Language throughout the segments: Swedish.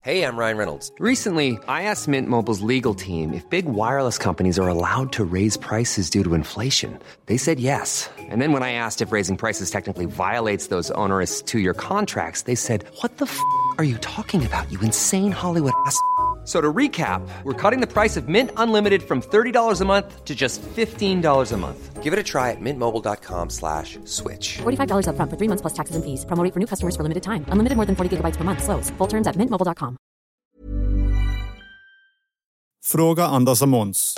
Hey, I'm Ryan Reynolds. Recently, I asked Mint Mobile's legal team if big wireless companies are allowed to raise prices due to inflation. They said yes. And then when I asked if raising prices technically violates those onerous two-year contracts, they said, "What the f*** are you talking about, you insane Hollywood ass?" So to recap, we're cutting the price of Mint Unlimited from $30 a month to just $15 a month. Give it a try at mintmobile.com/switch. $45 up front for 3 months plus taxes and fees. Promo rate for new customers for limited time. Unlimited more than 40 gigabytes per month. Slows full terms at mintmobile.com. Fråga Anders och Måns.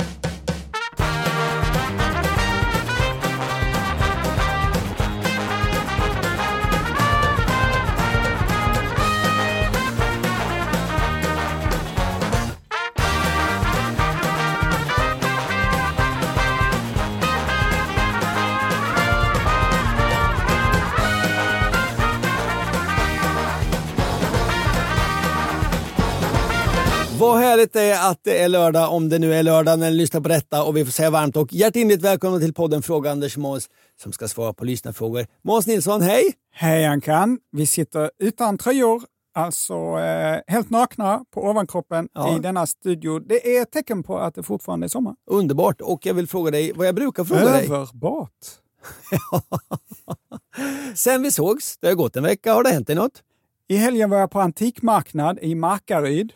Vad härligt det är att det är lördag, om det nu är lördag när ni lyssnar på detta, och vi får säga varmt och hjärtinligt välkomna till podden Fråga Anders Måns som ska svara på lyssnarfrågor. Måns Nilsson, hej! Hej Ankan, vi sitter utan tröjor, alltså helt nakna på ovankroppen i denna studio. Det är ett tecken på att det fortfarande är sommar. Underbart, och jag vill fråga dig vad jag brukar fråga dig. Överbart. Sen vi sågs, det har gått en vecka, har det hänt dig något? I helgen var jag på antikmarknad i Markaryd.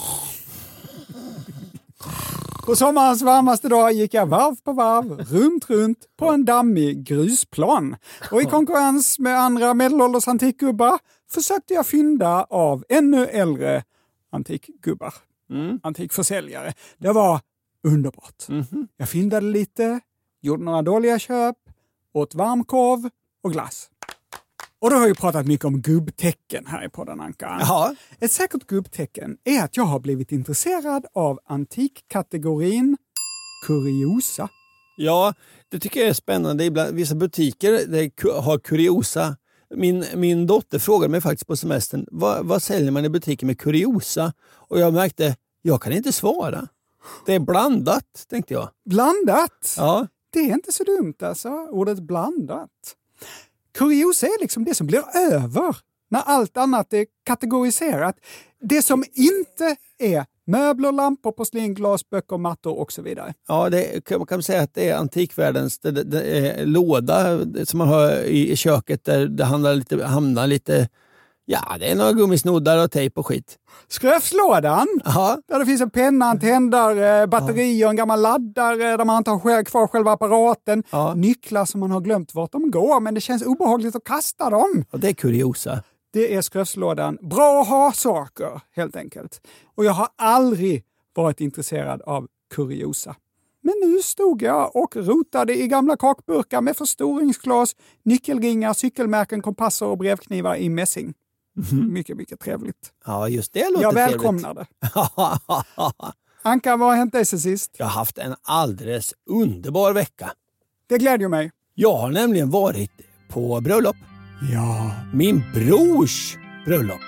På sommarens varmaste dag gick jag varv på varv, runt på en dammig grusplan. Och i konkurrens med andra medelålders antikgubbar försökte jag fynda av ännu äldre antikgubbar. Antikförsäljare. Det var underbart. Jag fyndade lite, gjorde några dåliga köp, åt varmkorv och glass. Och då har jag ju pratat mycket om gubbtecken här i podden, Ankan. Ja. Ett säkert gubbtecken är att jag har blivit intresserad av antikkategorin kuriosa. Ja, det tycker jag är spännande. Ibland, vissa butiker har kuriosa. Min dotter frågade mig faktiskt på semestern, vad säljer man i butiken med kuriosa? Och jag märkte, jag kan inte svara. Det är blandat, tänkte jag. Blandat? Ja. Det är inte så dumt alltså, ordet blandat. Kuriosa är liksom det som blir över när allt annat är kategoriserat. Det som inte är möbler, lampor, porslin, glas, böcker, mattor och så vidare. Ja, man kan säga att det är antikvärldens låda som man har i köket där det hamnar lite, ja, det är några gummisnoddar och tejp och skit. Skröfslådan, där det finns en penna, en tändare, batteri och en gammal laddare där man inte har kvar själva apparaten. Nycklar som man har glömt vart de går, men det känns obehagligt att kasta dem. Och det är kuriosa. Det är skröfslådan. Bra att ha saker, helt enkelt. Och jag har aldrig varit intresserad av kuriosa. Men nu stod jag och rotade i gamla kakburkar med förstoringsglas, nyckelringar, cykelmärken, kompasser och brevknivar i mässing. Mycket, mycket trevligt. Ja, just det låter jag trevligt. välkomnar det. Anka, vad har hänt dig sen sist? Jag har haft en alldeles underbar vecka. Det glädjer mig. Jag har nämligen varit på bröllop. Ja. Min brors bröllop.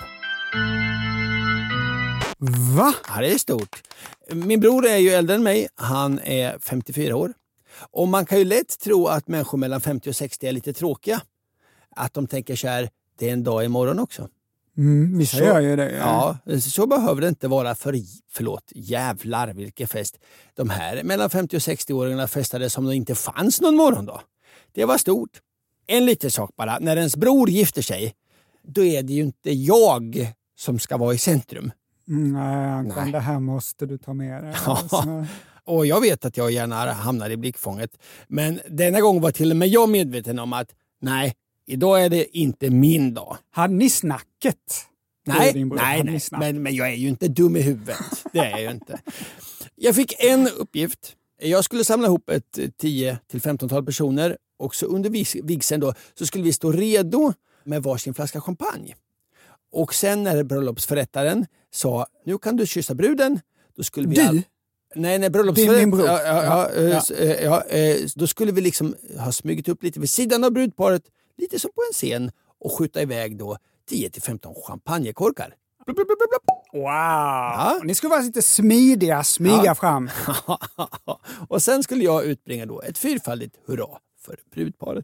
Va? Ja, det är stort. Min bror är ju äldre än mig. Han är 54 år. Och man kan ju lätt tro att människor mellan 50 och 60 är lite tråkiga. Att de tänker så här, det är en dag imorgon också. Vissa gör ju det. Ja, så behöver det inte vara förlåt, jävlar vilken fest. De här mellan 50 och 60-åringarna festade som det inte fanns någon morgondag. Det var stort. En liten sak bara, när ens bror gifter sig, då är det ju inte jag som ska vara i centrum. Nej. Det här måste du ta med dig. Alltså. Och jag vet att jag gärna hamnar i blickfånget. Men denna gång var till och med jag medveten om att nej, idag är det inte min dag. Hade ni snacket? Nej. Men jag är ju inte dum i huvudet. Det är jag ju inte. Jag fick en uppgift. Jag skulle samla ihop ett 10-15-tal personer. Och så under vigseln då så skulle vi stå redo med varsin flaska champagne. Och sen när bröllopsförrättaren sa, nu kan du kyssa bruden. Då skulle vi... Du? Nej, bröllopsförrättaren. Ja. Då skulle vi liksom ha smugit upp lite vid sidan av brudparet. Lite som på en scen. Och skjuta iväg då 10-15 champagnekorkar. Wow! Ja. Ni skulle vara lite smyga fram. Och sen skulle jag utbringa då ett fyrfaldigt hurra för brudparet.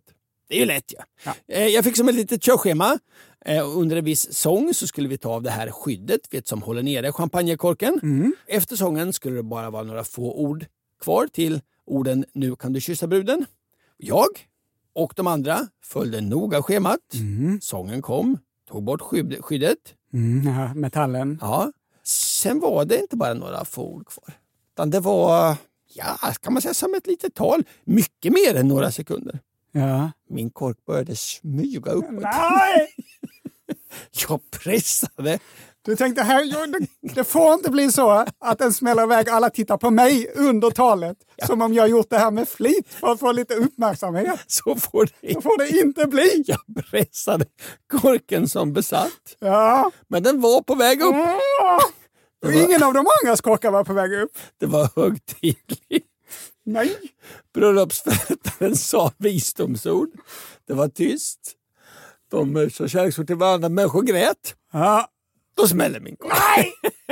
Det är ju lätt. Ja. Jag fick som ett litet körschema. Under en viss sång så skulle vi ta av det här skyddet som håller nere champagnekorken. Efter sången skulle det bara vara några få ord kvar till orden "Nu kan du kyssa bruden". Jag och de andra följde noga schemat. Sången kom, tog bort skyddet. Ja, metallen. Ja. Sen var det inte bara några få ord kvar. Utan det var, kan man säga, som ett litet tal. Mycket mer än några sekunder. Ja. Min kork började smyga uppåt. Nej! Jag pressade. Du tänkte, det får inte bli så att den smäller iväg. Alla tittar på mig under talet. Som om jag gjort det här med flit för att få lite uppmärksamhet. Så får det inte bli. Jag pressade korken som besatt. Ja. Men den var på väg upp. Och ingen av de andras korkar var på väg upp. Det var högtidligt. Nej. Bröllopsförrättaren sa visdomsord. Det var tyst. De så kärleksord till varandra. Människor grät. Ja. Då smäller min kork. Nej!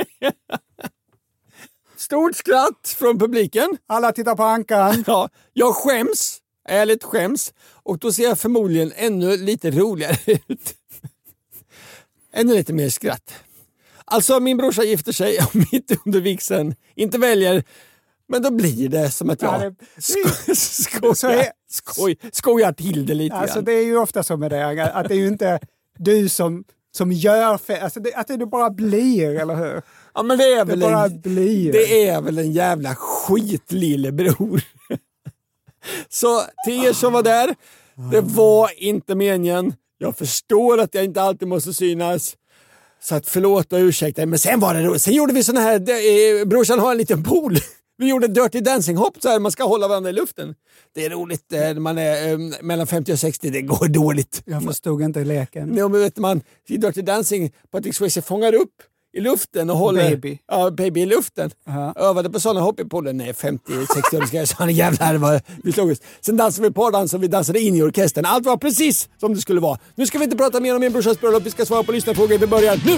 Stort skratt från publiken. Alla tittar på Ankan. Ja, jag skäms. Ärligt skäms. Och då ser jag förmodligen ännu lite roligare ut. Ännu lite mer skratt. Alltså min brorsa gifter sig och mitt under vigseln inte väljer. Men då blir det som att jag skojar till det lite. Alltså det är ju ofta så med det. Att det är ju inte du som gör alltså att det bara blir, eller hur? Ja, men det är väl en jävla skitlillebror. Så till er som var där, det var inte meningen. Jag förstår att jag inte alltid måste synas. Så att förlåt och ursäkta. Men sen var det roligt. Sen gjorde vi sån här, brorsan har en liten pool. Vi gjorde Dirty Dancing-hopp så här, man ska hålla varandra i luften. Det är roligt när man är mellan 50 och 60, det går dåligt. Jag förstod inte leken. Nej, men vet man, i Dirty Dancing, Patrick Swayze fångar upp i luften och håller baby i luften. Övade på sådana hopp i poolen. Nej, 50-60 år ska jag säga, jävlar, det var logiskt. Sen dansade vi pardans och vi dansade in i orkestern. Allt var precis som det skulle vara. Nu ska vi inte prata mer om min brorsas bröllop, vi ska svara på lyssnarfrågor. Vi börjar nu!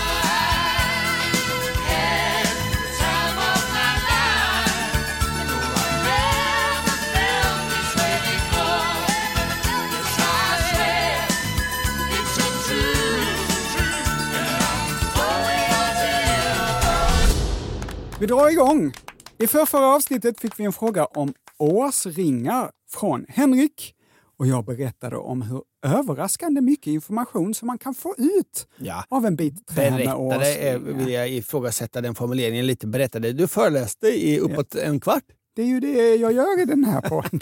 Vi drar igång. I förra avsnittet fick vi en fråga om årsringar från Henrik. Och jag berättade om hur överraskande mycket information som man kan få ut av en bit trä med årsringar. Berättade vill jag ifrågasätta den formuleringen lite. Berättade. Du föreläste i uppåt en kvart. Det är ju det jag gör i den här podden.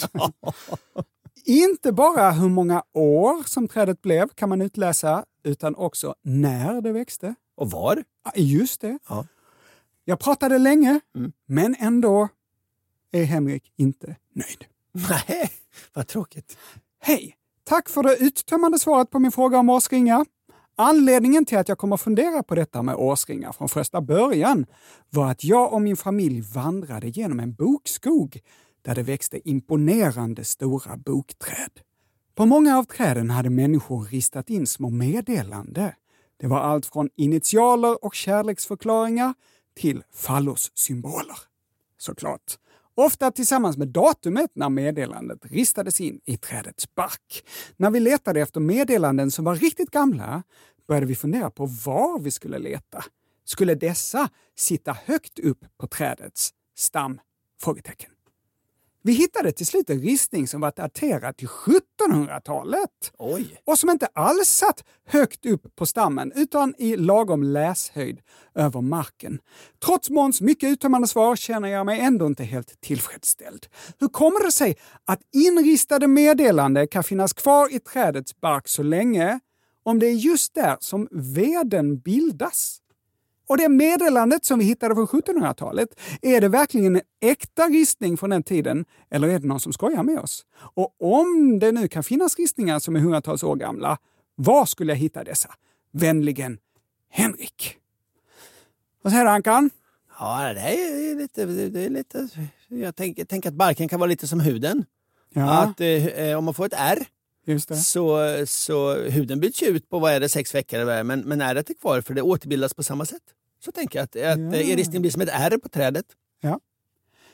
Inte bara hur många år som trädet blev kan man utläsa, utan också när det växte. Och var? Just det. Ja. Jag pratade länge, men ändå är Henrik inte nöjd. Nej, vad tråkigt. Hej, tack för det uttömmande svaret på min fråga om årsringar. Anledningen till att jag kommer fundera på detta med årsringar från första början var att jag och min familj vandrade genom en bokskog där det växte imponerande stora bokträd. På många av träden hade människor ristat in små meddelande. Det var allt från initialer och kärleksförklaringar till fallossymboler. Såklart. Ofta tillsammans med datumet när meddelandet ristades in i trädets bark. När vi letade efter meddelanden som var riktigt gamla började vi fundera på var vi skulle leta. Skulle dessa sitta högt upp på trädets stam? Frågetecken. Vi hittade till slut en ristning som var daterad till 1700-talet. Oj. Och som inte alls satt högt upp på stammen utan i lagom läshöjd över marken. Trots Måns mycket uttömmande svar känner jag mig ändå inte helt tillfredsställd. Hur kommer det sig att inristade meddelande kan finnas kvar i trädets bark så länge om det är just där som veden bildas? Och det meddelandet som vi hittade från 1700-talet, är det verkligen en äkta ristning från den tiden eller är det någon som skojar med oss? Och om det nu kan finnas ristningar som är hundratals år gamla, var skulle jag hitta dessa? Vänligen, Henrik. Vad säger du, Ankan? Ja, det är lite jag tänker att barken kan vara lite som huden. Ja. Att om man får ett ärr, just det. Så huden byts ut på 6 veckor eller men ärret är kvar för det återbildas på samma sätt. Så tänker jag att er ristning blir som ett ärr på trädet. Ja.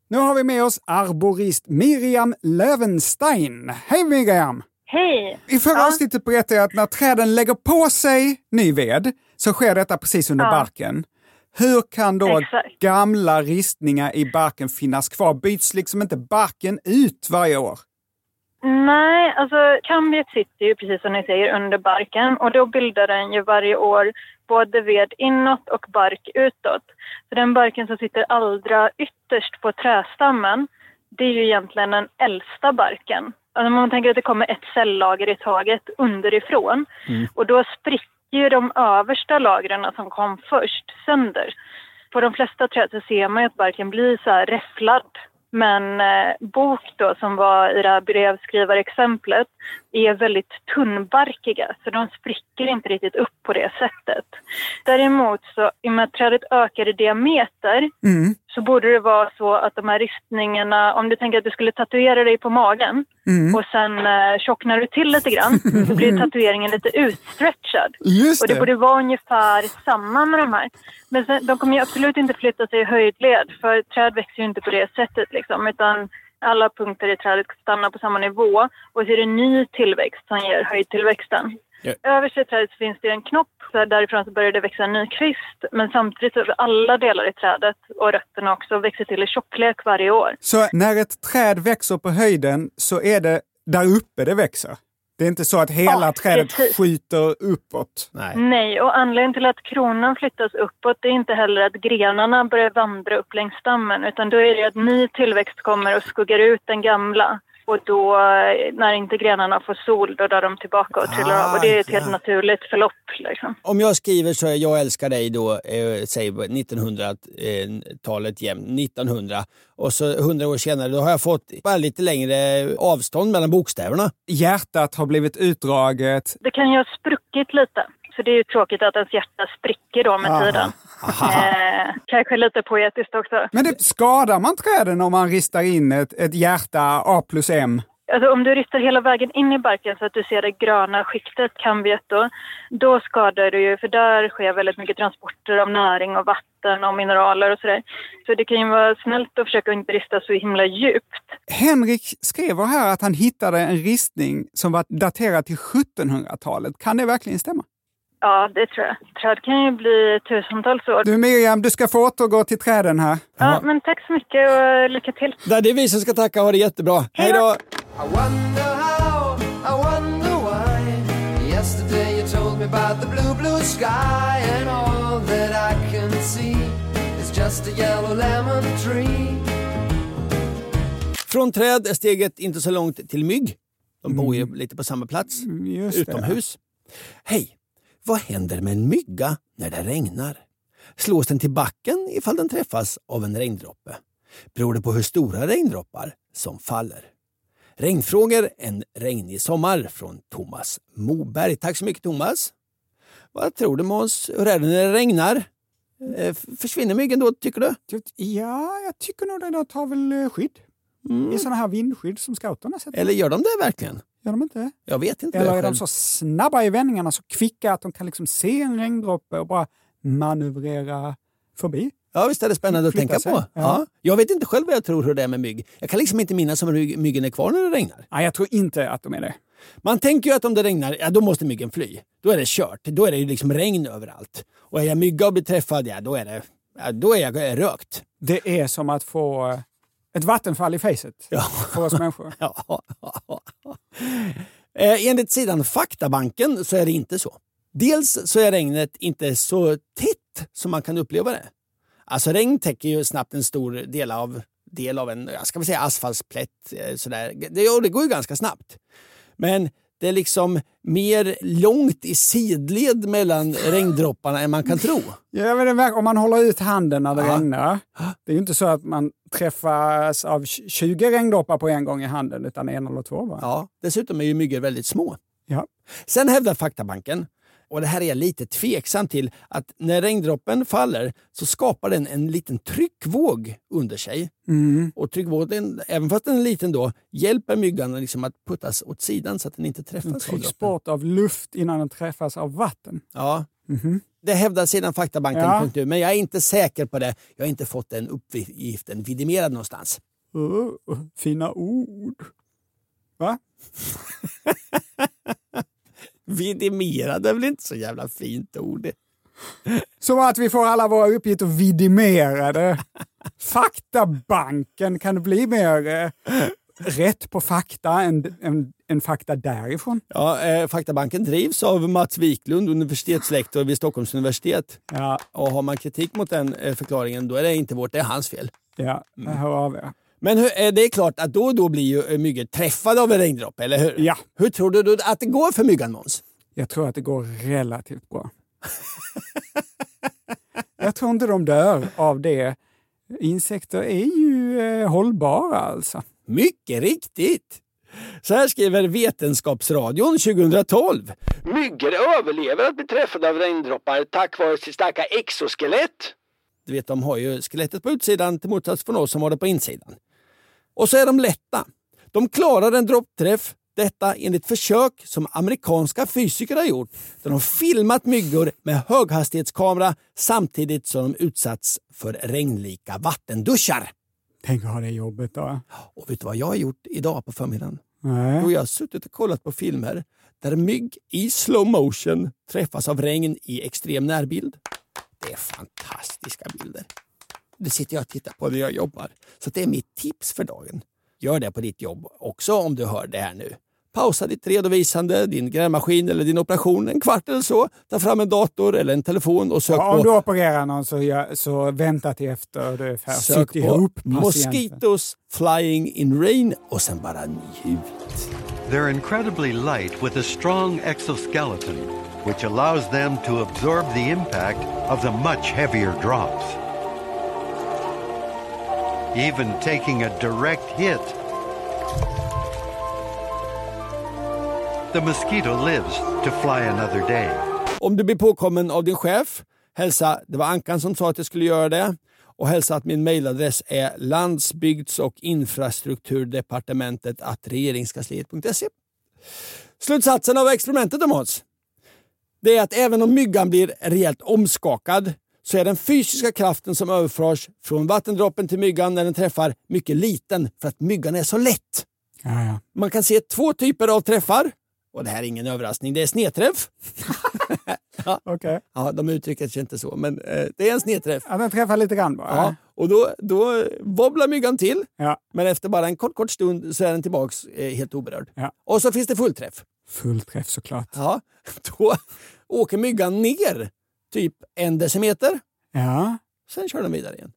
Nu har vi med oss arborist Miriam Löwenstein. Hej Miriam! Hej! I förra avsnittet berättade jag att när träden lägger på sig ny ved så sker detta precis under barken. Hur kan då gamla ristningar i barken finnas kvar? Byts liksom inte barken ut varje år? Nej, alltså kambiet sitter ju precis som ni säger under barken och då bildar den ju varje år både ved inåt och bark utåt. Så den barken som sitter allra ytterst på trästammen, det är ju egentligen den äldsta barken. Alltså man tänker att det kommer ett cellager i taget underifrån och då spricker ju de översta lagren som kom först sönder. På de flesta träd så ser man ju att barken blir så här räfflad. Men bok då som var i det här brevskrivarexemplet är väldigt tunnbarkiga så de spricker inte riktigt upp på det sättet. Däremot så i och med att trädet ökar i diameter så borde det vara så att de här ristningarna, om du tänker att du skulle tatuera dig på magen och sen tjocknar du till lite grann så blir tatueringen lite utstretchad. Och det borde vara ungefär samma med de här. Men sen, de kommer ju absolut inte flytta sig i höjdled för träd växer ju inte på det sättet liksom, utan alla punkter i trädet stannar på samma nivå och så är det ny tillväxt som ger höjdtillväxten. Överst i trädet finns det en knopp, så därifrån så börjar det växa en ny kvist. Men samtidigt så alla delar i trädet och rötterna också växer till i tjocklek varje år. Så när ett träd växer på höjden så är det där uppe det växer? Det är inte så att hela trädet skjuter uppåt? Nej, och anledningen till att kronan flyttas uppåt är inte heller att grenarna börjar vandra upp längs stammen. Utan då är det att ny tillväxt kommer och skuggar ut den gamla. Och då, när inte grenarna får sol, då drar de tillbaka och trillar av. Och det är ett helt naturligt förlopp. Liksom. Om jag skriver så är jag älskar dig då, säg 1900-talet jämt, 1900. Och så 100 år senare, då har jag fått bara lite längre avstånd mellan bokstäverna. Hjärtat har blivit utdraget. Det kan ju ha spruckit lite. Så det är ju tråkigt att ens hjärta spricker då med tiden. Kanske lite poetiskt också. Men det skadar man träden om man ristar in ett hjärta A+M? Alltså om du ristar hela vägen in i barken så att du ser det gröna skiktet kambiet då skadar du ju, för där sker väldigt mycket transporter av näring och vatten och mineraler och sådär. Så det kan ju vara snällt att försöka inte rista så himla djupt. Henrik skriver här att han hittade en ristning som var daterad till 1700-talet. Kan det verkligen stämma? Ja, det tror jag. Träd kan ju bli tusentals år. Du Miriam, du ska få återgå till träden här. Ja, men tack så mycket och lycka till. Det är vi som ska tacka, ha det jättebra. Hej då! I wonder how, I wonder why. Yesterday you told me about the blue, blue sky. And all that I can see is just a yellow lemon tree. Från träd är steget inte så långt till mygg. De bor ju lite på samma plats, utomhus. Hej! Vad händer med en mygga när det regnar? Slås den till backen ifall den träffas av en regndroppe? Beror det på hur stora regndroppar som faller? Regnfrågor en regnig sommar från Thomas Moberg. Tack så mycket Thomas. Vad tror du Måns? Hur är det när det regnar? Försvinner myggen då tycker du? Ja, jag tycker nog det tar väl skydd. Det är sådana här vindskydd som scouterna sätter. Eller gör de det verkligen? Gör de inte? Jag vet inte. Eller är de så snabba i vändningarna, så kvicka att de kan liksom se en regndroppe och bara manövrera förbi? Ja, visst är det spännande att tänka på. Ja. Jag vet inte själv vad jag tror hur det är med mygg. Jag kan liksom inte minnas om myggen är kvar när det regnar. Nej, jag tror inte att de är det. Man tänker ju att om det regnar, ja då måste myggen fly. Då är det kört. Då är det ju liksom regn överallt. Och är jag mygga och blir träffad, ja då är jag rökt. Det är som att få ett vattenfall i facet för oss människor. Enligt sidan Faktabanken så är det inte så. Dels så är regnet inte så tätt som man kan uppleva det. Alltså regn täcker ju snabbt en stor del av en, ska vi säga, asfaltsplätt. Sådär. Det går ju ganska snabbt. Men det är liksom mer långt i sidled mellan regndropparna än man kan tro. Ja, men om man håller ut handen när det regnar. Det är ju inte så att man träffas av 20 regndroppar på en gång i handen, utan en eller två bara. Ja, dessutom är ju myggor väldigt små. Ja. Sen hävdar Faktabanken, och det här är jag lite tveksam till, att när regndroppen faller så skapar den en liten tryckvåg under sig. Och tryckvågen, även fast den är liten då, hjälper myggan liksom att puttas åt sidan så att den inte träffas av droppen. Trycks bort av luft innan den träffas av vatten. Ja, Det hävdar sedan faktabanken.nu, men jag är inte säker på det. Jag har inte fått den uppgiften vidimerad någonstans. Fina ord. Va? Vidimerad är väl inte så jävla fint ord. Som att vi får alla våra uppgifter vidimerade. Faktabanken, kan det bli mer rätt på fakta än fakta därifrån? Ja, faktabanken drivs av Mats Wiklund, universitetslektor vid Stockholms universitet. Ja. Och har man kritik mot den förklaringen, då är det inte vårt, det är hans fel. Ja, det hör av er. Men det är klart att då och då blir ju myggor träffade av en regndroppe, eller hur? Ja. Hur tror du då att det går för myggan, Måns? Jag tror att det går relativt bra. Jag tror inte de dör av det. Insekter är ju hållbara alltså. Mycket riktigt. Så här skriver Vetenskapsradion 2012. Myggor överlever att bli träffade av regndroppar tack vare sitt starka exoskelett. Du vet, de har ju skelettet på utsidan till motsats från oss som har det på insidan. Och så är de lätta. De klarar en droppträff. Detta enligt försök som amerikanska fysiker har gjort. Där de filmat myggor med höghastighetskamera samtidigt som de utsatts för regnlika vattenduschar. Tänk att ha det jobbet då. Och vet du vad jag har gjort idag på förmiddagen? Nej. Och jag har suttit och kollat på filmer där mygg i slow motion träffas av regn i extrem närbild. Det är fantastiska bilder. Det sitter jag och tittar på när jag jobbar. Så det är mitt tips för dagen. Gör det på ditt jobb också om du hör det här nu. Pausa ditt redovisande, din grävmaskin eller din operation en kvart eller så. Ta fram en dator eller en telefon och sök på... Om du opererar någon så vänta till efter du är färdig. Sök på mosquitoes flying in rain och sen bara njut. They're incredibly light with a strong exoskeleton which allows them to absorb the impact of the much heavier drops. Even taking a direct hit, the mosquito lives to fly another day. Om du blir påkommen av din chef, hälsa, det var Ankan som sa att jag skulle göra det, och hälsa att min mejladress är landsbygds- och infrastrukturdepartementet@regeringskansliet.se. Slutsatsen av experimentet om oss, det är att även om myggan blir rejält omskakad så är den fysiska kraften som överförs från vattendroppen till myggan när den träffar mycket liten för att myggan är så lätt. Ja. Man kan se 2 typer av träffar. Och det här är ingen överraskning, det är snedträff. Ja. Okay. Ja, de uttrycker sig inte så, men det är en snedträff. Ja, den träffar lite grann bara. Ja. Och då wobblar myggan till, ja. Men efter bara en kort stund så är den tillbaks helt oberörd. Ja. Och så finns det fullträff. Fullträff såklart. Ja, då åker myggan ner typ 1 decimeter. Ja. Sen kör den vidare igen.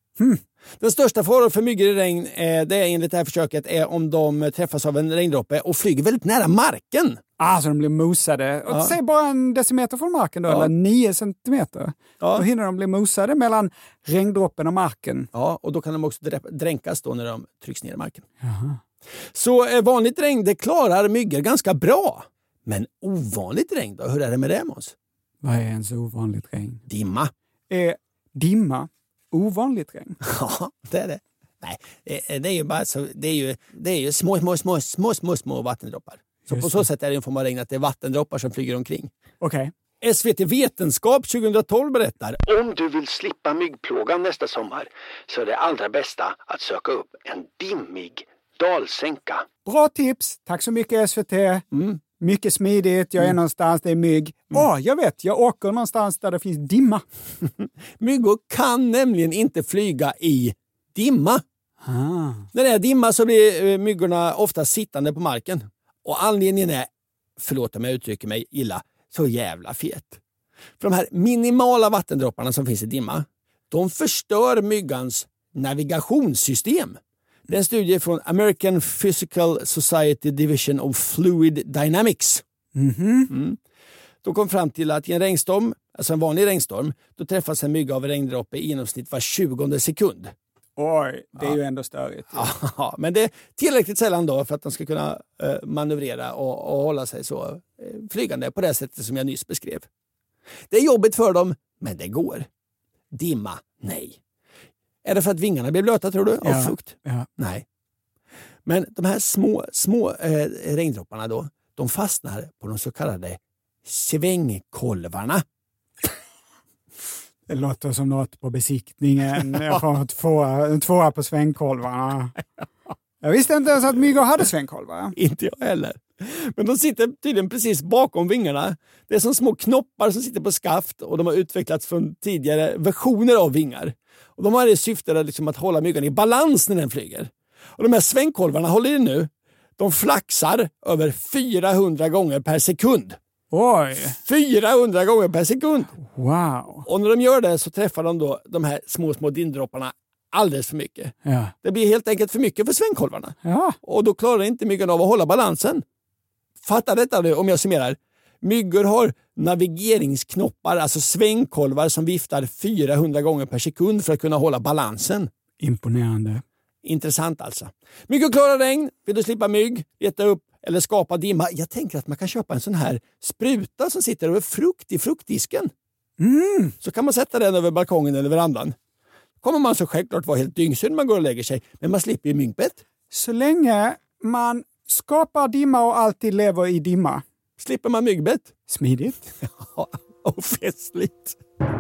Den största faran för myggor i regn det är enligt det här försöket är om de träffas av en regndroppe och flyger väldigt nära marken. Så de blir mosade. Och säg bara 1 decimeter från marken då, eller 9 centimeter. Ja. Då hinner de bli mosade mellan regndroppen och marken. Ja, och då kan de också dränkas då när de trycks ner i marken. Jaha. Så vanligt regn, det klarar myggor ganska bra. Men ovanligt regn då, hur är det med det, Måns? Vad är ens ovanligt regn? Dimma. Dimma ovanligt regn? Ja, det är det. Nej, det är ju bara så, det är ju små vattendroppar. Så just på så sätt är det en form av regn att det är vattendroppar som flyger omkring. Okej. SVT Vetenskap 2012 berättar: om du vill slippa myggplågan nästa sommar så är det allra bästa att söka upp en dimmig dalsänka. Bra tips. Tack så mycket SVT. Mycket smidigt. Jag är någonstans, det är mygg. Jag vet, jag åker någonstans där det finns dimma. Myggor kan nämligen inte flyga i dimma. När det är dimma så blir myggorna ofta sittande på marken. Och anledningen är, förlåt om jag uttrycker mig illa, så jävla fet. För de här minimala vattendropparna som finns i dimma, de förstör myggans navigationssystem. Det är en studie från American Physical Society Division of Fluid Dynamics. De kom fram till att i en regnstorm, alltså en vanlig regnstorm, då träffas en mygga av en regndroppe i genomsnitt var 20:e sekund. Oj, det är ju ändå störigt. Ja, men det är tillräckligt sällan då för att de ska kunna manövrera och hålla sig så flygande på det sättet som jag nyss beskrev. Det är jobbigt för dem, men det går. Dimma, nej. Är det för att vingarna blir blöta, tror du? Av fukt? Ja. Nej. Men de här små regndropparna då, de fastnar på de så kallade svängkolvarna. Det låter som något på besiktningen. Jag får en tvåa på svängkolvarna. Jag visste inte ens att myggor hade svängkolvar. Inte jag heller. Men de sitter tydligen precis bakom vingarna. Det är som små knoppar som sitter på skaft och de har utvecklats från tidigare versioner av vingar. Och de har det syftet liksom att hålla myggan i balans när den flyger. Och de här svängkolvarna håller i nu. De flaxar över 400 gånger per sekund. Oj! 400 gånger per sekund! Wow! Och när de gör det så träffar de då de här små dindropparna alldeles för mycket. Ja. Det blir helt enkelt för mycket för svängkolvarna. Ja. Och då klarar inte myggan av att hålla balansen. Fatta detta nu om jag summerar. Myggor har navigeringsknoppar, alltså svängkolvar som viftar 400 gånger per sekund för att kunna hålla balansen. Imponerande. Intressant alltså. Myggor klarar regn. Vill du slippa mygg, leta upp eller skapa dimma? Jag tänker att man kan köpa en sån här spruta som sitter över frukt i fruktdisken. Så kan man sätta den över balkongen eller verandan. Kommer man så självklart vara helt dyngsyn när man går och lägger sig. Men man slipper ju myggbett. Så länge man skapar dimma och alltid lever i dimma. Slipper man myggbett. Smidigt. Ja, och festligt.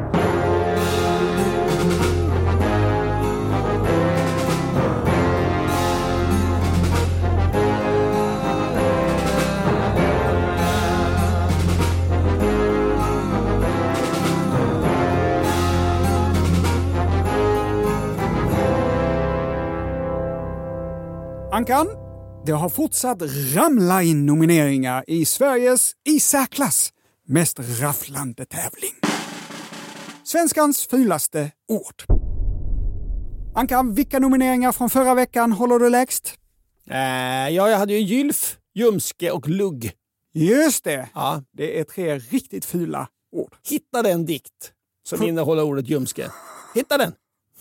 Ankan, det har fortsatt ramla in nomineringar i Sveriges i särklass mest rafflande tävling. Svenskans fulaste ord. Ankan, vilka nomineringar från förra veckan håller du lägst? Jag hade ju gylf, ljumske och lugg. Just det. Ja. Det är 3 riktigt fula ord. Hitta den dikt som innehåller ordet ljumske. Hitta den!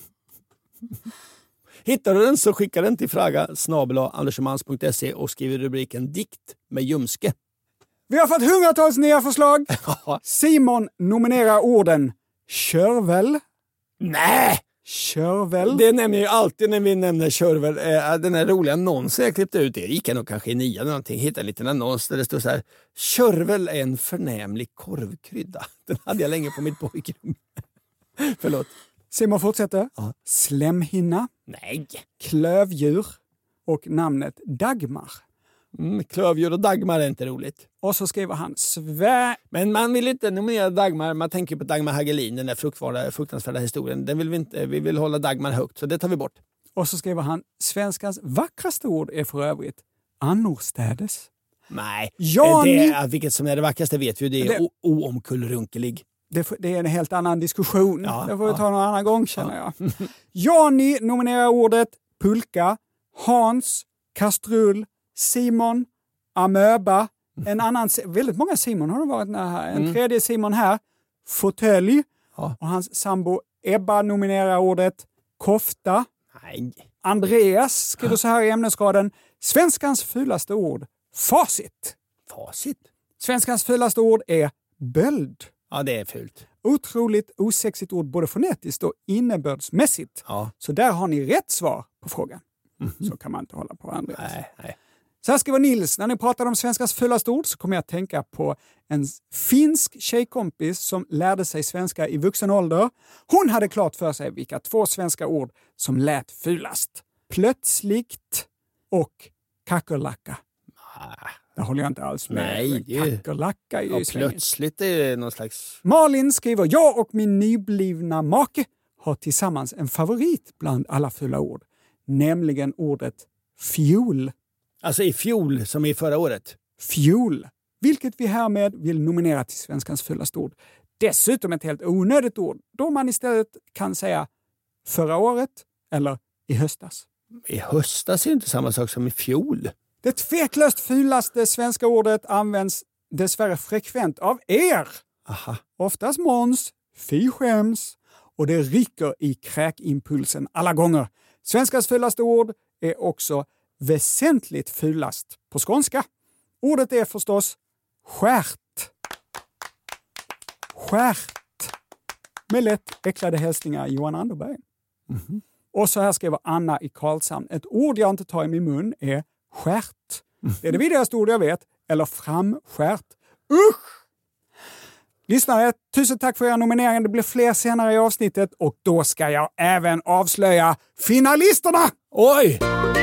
Hittar du den så skicka den till fraga@andersomans.se och skriv rubriken dikt med ljumske. Vi har fått hundratals nya förslag. Simon nominerar orden körvel. Nej! Körvel. Det nämner ju alltid när vi nämner körvel. Den här roliga annonsen jag klippte ut, det gick jag nog kanske i 9 eller någonting. Hittade en liten annons där det stod så här: körvel är en förnämlig korvkrydda. Den hade jag länge på mitt pojkrum. Förlåt. Simon fortsätter. Ja. Slemhinna. Nej. Klövdjur. Och namnet Dagmar. Klövdjur och Dagmar är inte roligt. Och så skriver han Men man vill inte nominera Dagmar. Man tänker på Dagmar Hagelin, den där fruktansvärda historien. Den vill vi inte. Vi vill hålla Dagmar högt, så det tar vi bort. Och så skriver han: svenskans vackraste ord är för övrigt annorstädes. Nej, Jani... vilket som är det vackraste vet vi. Det är oomkullrunkelig. Det är en helt annan diskussion. Ja, det får vi ta någon annan gång, känner jag. Jani nominerar ordet pulka, Hans, kastrull, Simon, amöba, en annan, väldigt många Simon har det varit här. En tredje Simon här, fåtölj, och hans sambo Ebba nominerar ordet kofta. Nej. Andreas skriver så här i ämnesraden: svenskans fulaste ord, facit. Facit? Svenskans fulaste ord är böld. Ja, det är fult. Otroligt osexigt ord både fonetiskt och innebördsmässigt. Ja. Så där har ni rätt svar på frågan. Så kan man inte hålla på andra. Nej. Så här skriver Nils: när ni pratar om svenskans fulaste ord så kommer jag att tänka på en finsk tjejkompis som lärde sig svenska i vuxen ålder. Hon hade klart för sig vilka 2 svenska ord som lät fulast. Plötsligt och kackerlacka. Det håller jag inte alls med. Nej, kackerlacka är ju plötsligt är någon slags... Malin skriver: jag och min nyblivna make har tillsammans en favorit bland alla fula ord. Nämligen ordet fjol. Alltså i fjol som i förra året. Fjol. Vilket vi härmed vill nominera till svenskans fulaste ord. Dessutom ett helt onödigt ord. Då man istället kan säga förra året eller i höstas. I höstas är inte samma sak som i fjol. Det tveklöst fulaste svenska ordet används dessvärre frekvent av er. Aha. Oftast Måns, fy skäms, och det rycker i kräkimpulsen alla gånger. Svenskans fulaste ord är också väsentligt fulast på skånska. Ordet är förstås skärt. Skärt. Med lätt äcklade hälsningar Johan Anderberg. Och så här skriver Anna i Karlshamn: ett ord jag inte tar i min mun är skärt. Det är det vidrigaste ord jag vet. Eller framskärt. Usch! Lyssnare, tusen tack för era nomineringar. Det blir fler senare i avsnittet och då ska jag även avslöja finalisterna! Oj!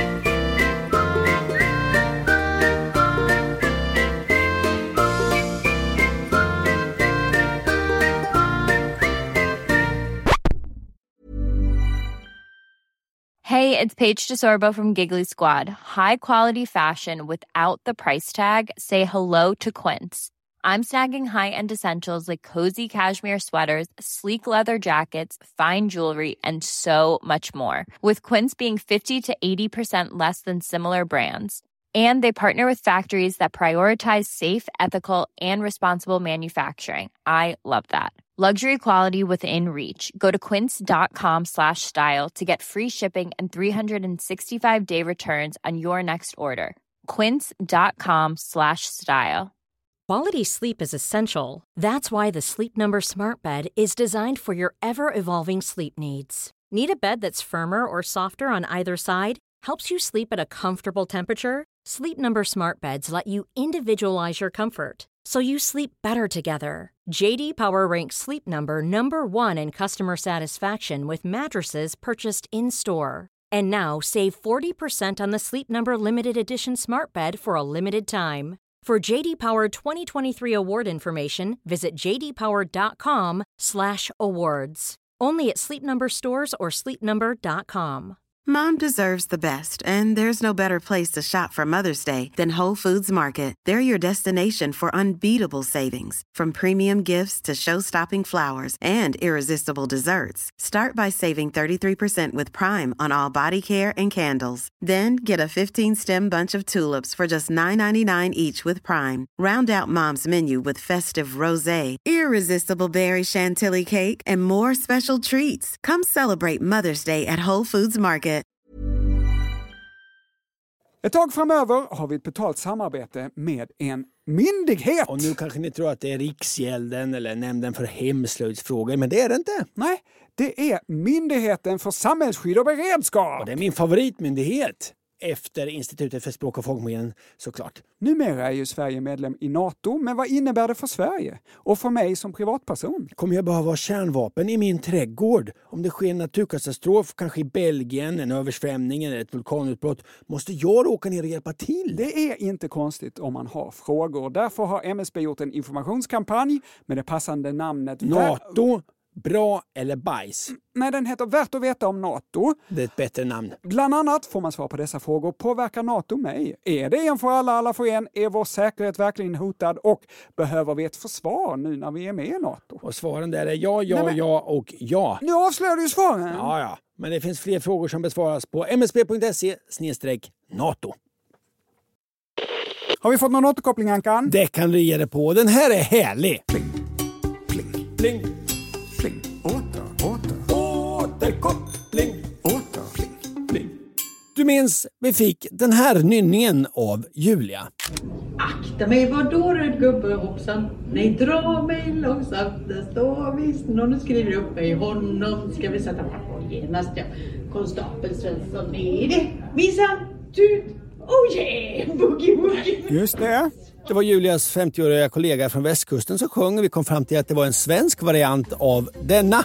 Hey, it's Paige DeSorbo from Giggly Squad. High quality fashion without the price tag. Say hello to Quince. I'm snagging high-end essentials like cozy cashmere sweaters, sleek leather jackets, fine jewelry, and so much more. With Quince being 50 to 80% less than similar brands. And they partner with factories that prioritize safe, ethical, and responsible manufacturing. I love that. Luxury quality within reach. Go to quince.com/style to get free shipping and 365-day returns on your next order. Quince.com/style. Quality sleep is essential. That's why the Sleep Number Smart Bed is designed for your ever-evolving sleep needs. Need a bed that's firmer or softer on either side? Helps you sleep at a comfortable temperature? Sleep Number Smart Beds let you individualize your comfort, so you sleep better together. JD Power ranks Sleep Number #1 in customer satisfaction with mattresses purchased in-store. And now, save 40% on the Sleep Number Limited Edition Smart Bed for a limited time. For JD Power 2023 award information, visit jdpower.com/awards. Only at Sleep Number stores or sleepnumber.com. Mom deserves the best, and there's no better place to shop for Mother's Day than Whole Foods Market. They're your destination for unbeatable savings, from premium gifts to show-stopping flowers and irresistible desserts. Start by saving 33% with Prime on all body care and candles. Then get a 15-stem bunch of tulips for just $9.99 each with Prime. Round out Mom's menu with festive rosé, irresistible berry chantilly cake, and more special treats. Come celebrate Mother's Day at Whole Foods Market. Ett tag framöver har vi ett betalt samarbete med en myndighet. Och nu kanske ni tror att det är Riksgälden eller Nämnden för hemslöjdsfrågor, men det är det inte. Nej, det är Myndigheten för samhällsskydd och beredskap. Och det är min favoritmyndighet. Efter Institutet för språk och folkminnen, såklart. Numera är ju Sverige medlem i NATO, men vad innebär det för Sverige? Och för mig som privatperson? Kommer jag behöva ha kärnvapen i min trädgård? Om det sker en naturkatastrof, kanske i Belgien, en översvämning eller ett vulkanutbrott, måste jag åka ner och hjälpa till? Det är inte konstigt om man har frågor. Därför har MSB gjort en informationskampanj med det passande namnet NATO. Bra eller bajs? Nej, den heter Värt att veta om NATO. Det är ett bättre namn. Bland annat får man svar på dessa frågor. Påverkar NATO mig? Är det en för alla, alla för en? Är vår säkerhet verkligen hotad? Och behöver vi ett försvar nu när vi är med i NATO? Och svaren där är ja, ja och ja. Nu avslöjar du svaren. Ja. Men det finns fler frågor som besvaras på msb.se/NATO. Har vi fått någon återkoppling, Ankan? Det kan du ge det på. Den här är härlig. Pling, pling, pling. Pling. Återkoppling. Pling. Du minns, vi fick den här nynningen av Julia. Akta mig, vad då röd gubbe hoppsan? Nej, dra mig långsamt, det står visst. Någon skriver upp mig, honom ska vi sätta på genast. Ja. Konstapel Svensson, är det minsann du? Oh yeah, boogie woogie. Just det. Det var Julias 50-åriga kollega från västkusten som sjöng och vi kom fram till att det var en svensk variant av denna.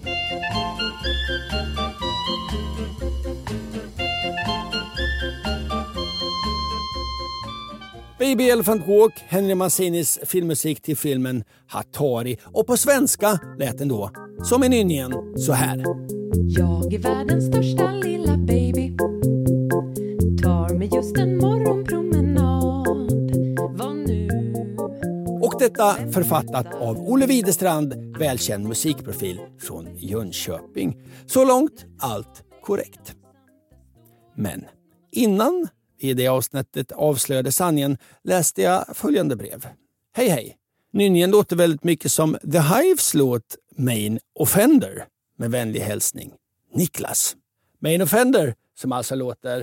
Baby Elephant Walk, Henry Mancinis filmmusik till filmen Hattari. Och på svenska lät den då, som i nynningen, så här. Jag är världens största lilla baby. Tar mig just en morgonpromenad. Vad nu? Och detta författat av Olle Widerstrand, välkänd musikprofil från Jönköping. Så långt allt korrekt. Men innan i det avsnittet avslöjade sanningen läste jag följande brev. Hej. Nynningen låter väldigt mycket som The Hives låt Main Offender. Med vänlig hälsning, Niklas. Main Offender, som alltså låter...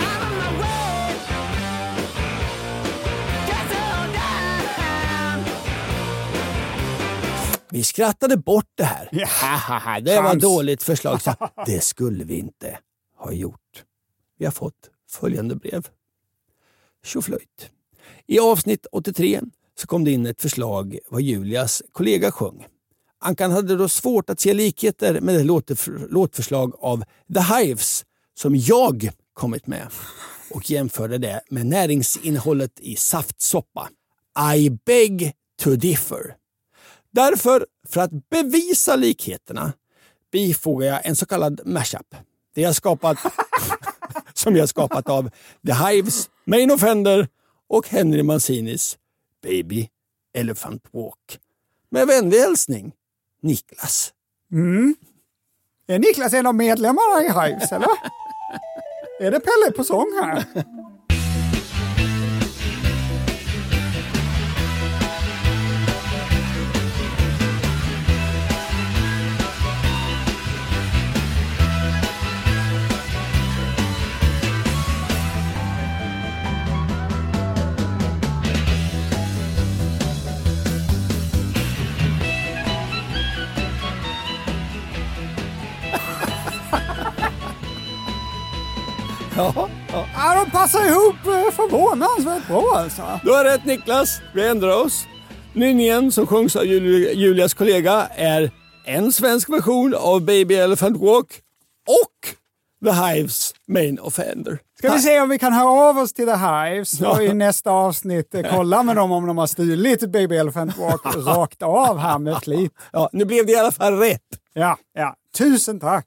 Vi skrattade bort det här. Det var dåligt förslag. Så det skulle vi inte ha gjort. Vi har fått följande brev. Tjoflöjt. I avsnitt 83 så kom det in ett förslag vad Julias kollega sjöng. Ankan hade då svårt att se likheter med det låtförslag av The Hives som jag kommit med och jämförde det med näringsinnehållet i saftsoppa. I beg to differ. Därför, för att bevisa likheterna, bifogar jag en så kallad mashup. Det jag skapat som jag skapat av The Hives, Main Offender och Henry Mancinis Baby Elephant Walk. Med vänlig hälsning, Niklas. Är Niklas en av medlemmarna i Hives, eller? Är det Pelle på sång här? Ja, de passar ihop förvånansvärt bra alltså. Du har rätt Niklas, vi ändrar oss. Nynningen som sjungs av Julias kollega är en svensk version av Baby Elephant Walk och The Hives Main Offender. Ska vi se om vi kan höra av oss till The Hives och i nästa avsnitt kolla med dem om de har stulit Baby Elephant Walk rakt av här med flit. Ja, nu blev det i alla fall rätt. Ja. Tusen tack.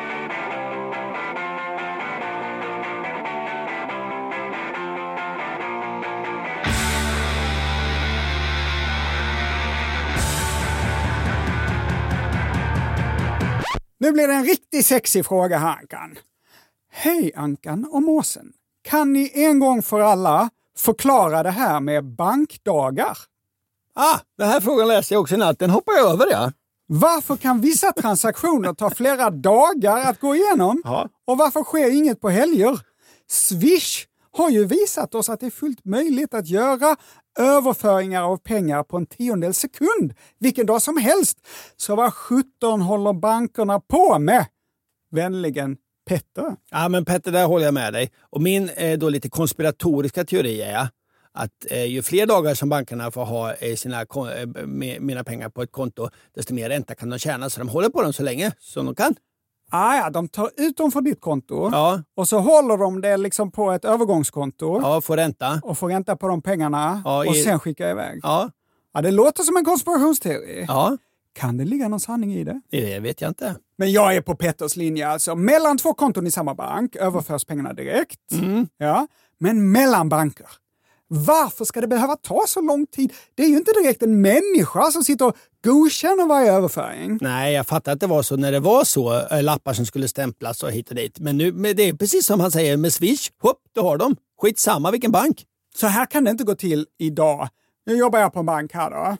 Nu blir det en riktigt sexig fråga här, Ankan. Hej Ankan och Måsen. Kan ni en gång för alla förklara det här med bankdagar? Den här frågan läste jag också i natt. Den hoppar jag över, ja. Varför kan vissa transaktioner ta flera dagar att gå igenom? Ja. Och varför sker inget på helger? Swish har ju visat oss att det är fullt möjligt att göra överföringar av pengar på en 10:e sekund, vilken dag som helst. Så vad 17 håller bankerna på med? Vänligen Petter. Ja, men Petter, där håller jag med dig. Och min då lite konspiratoriska teori är att ju fler dagar som bankerna får ha mina pengar på ett konto, desto mer ränta kan de tjäna. Så de håller på dem så länge som de kan. Ja, de tar ut dem från ditt konto och så håller de det liksom på ett övergångskonto. Ja, får ränta. Och får ränta på de pengarna och sen skicka iväg. Ja, det låter som en konspirationsteori. Ja. Kan det ligga någon sanning i det? Det vet jag inte. Men jag är på Petters linje. Alltså, mellan två konton i samma bank överförs pengarna direkt. Ja. Men mellan banker. Varför ska det behöva ta så lång tid? Det är ju inte direkt en människa som sitter och godkänner varje överföring. Nej, jag fattar att det var så när det var så. Lappar som skulle stämplas och hit och dit. Men nu, det är precis som han säger med Swish. Hopp, då har de. Skitsamma vilken bank. Så här kan det inte gå till idag. Nu jobbar jag på en bank här då.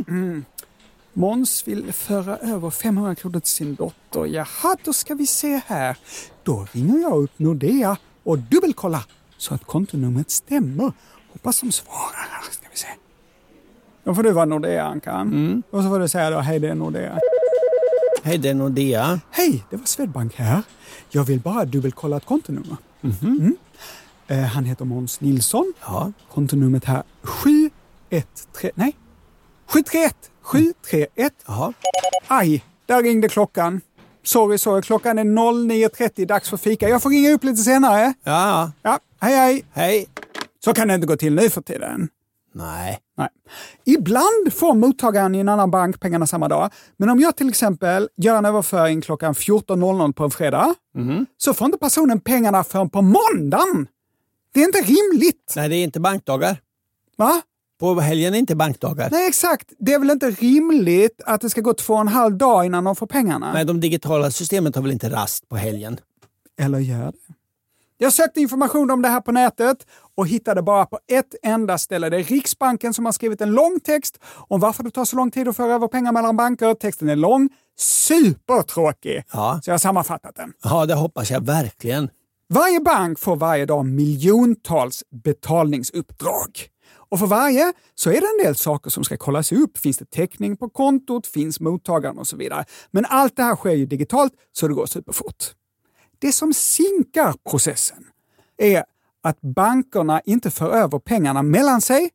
Måns vill föra över 500 kronor till sin dotter. Jaha, då ska vi se här. Då ringer jag upp Nordea och dubbelkollar så att kontonumret stämmer. Hoppas de svarar här, ska vi se. Då får du vara Nordea, Ankan. Och så får du säga då, hej det är Nordea. Hej det är Nordea. Hej, det var Swedbank här. Jag vill bara dubbelkolla ett kontonummer. Han heter Måns Nilsson. Ja. Kontonumret här 731. Jaha. Aj, där ringde klockan. Sorry, klockan är 09.30, dags för fika. Jag får ringa upp lite senare. Ja, hej. Hej. Så kan det inte gå till nu för tiden. Nej. Ibland får mottagaren i en annan bank pengarna samma dag. Men om jag till exempel gör en överföring klockan 14.00 på en fredag så får inte personen pengarna förrän på måndagen. Det är inte rimligt. Nej, det är inte bankdagar. Va? På helgen är inte bankdagar. Nej, exakt. Det är väl inte rimligt att det ska gå 2,5 dag innan de får pengarna? Nej, de digitala systemen tar väl inte rast på helgen? Eller gör det? Jag sökte information om det här på nätet och hittade bara på ett enda ställe. Det är Riksbanken som har skrivit en lång text om varför det tar så lång tid att föra över pengar mellan banker. Texten är lång, supertråkig. Ja. Så jag har sammanfattat den. Ja, det hoppas jag verkligen. Varje bank får varje dag miljontals betalningsuppdrag. Och för varje så är det en del saker som ska kollas upp. Finns det täckning på kontot? Finns mottagaren och så vidare. Men allt det här sker ju digitalt så det går superfort. Det som sinkar processen är att bankerna inte för över pengarna mellan sig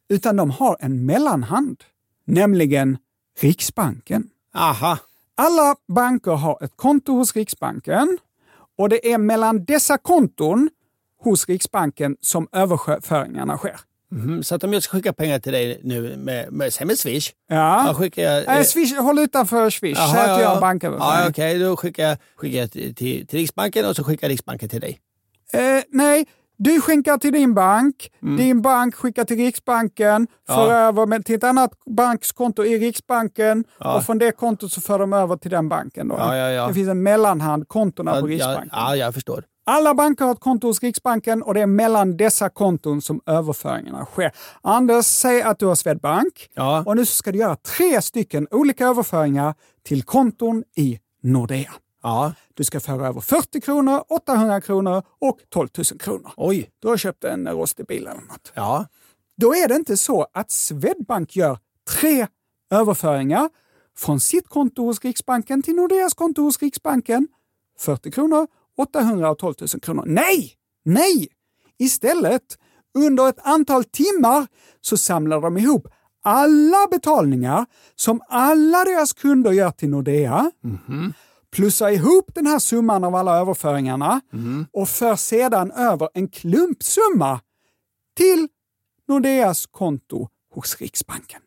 utan de har en mellanhand, nämligen Riksbanken. Aha. Alla banker har ett konto hos Riksbanken och det är mellan dessa konton hos Riksbanken som överföringarna sker. Så att om jag ska skicka pengar till dig nu med Swish. Ja. Skickar jag, Swish, håll utanför Swish. Aha, så att jag har banköverföring. Ja, okej. Då skickar jag till Riksbanken och så skickar Riksbanken till dig. Nej, du skickar till din bank. Din bank skickar till Riksbanken. För över till ett annat bankskonto i Riksbanken. Och från det kontot så för de över till den banken. Då. Ja. Det finns en mellanhand, kontona på Riksbanken. Ja, jag förstår. Alla banker har ett konto hos Riksbanken och det är mellan dessa konton som överföringarna sker. Anders, säg att du har Swedbank och nu ska du göra 3 stycken olika överföringar till konton i Nordea. Ja. Du ska föra över 40 kronor, 800 kronor och 12 000 kronor. Oj. Du har köpt en rostig bil eller något. Ja. Då är det inte så att Swedbank gör 3 överföringar från sitt konto hos Riksbanken till Nordeas konto hos Riksbanken. 40 kronor, 800 och 12 000 kronor. Nej! Istället, under ett antal timmar så samlar de ihop alla betalningar som alla deras kunder gör till Nordea. Plussar ihop den här summan av alla överföringarna och för sedan över en klumpsumma till Nordeas konto hos Riksbanken.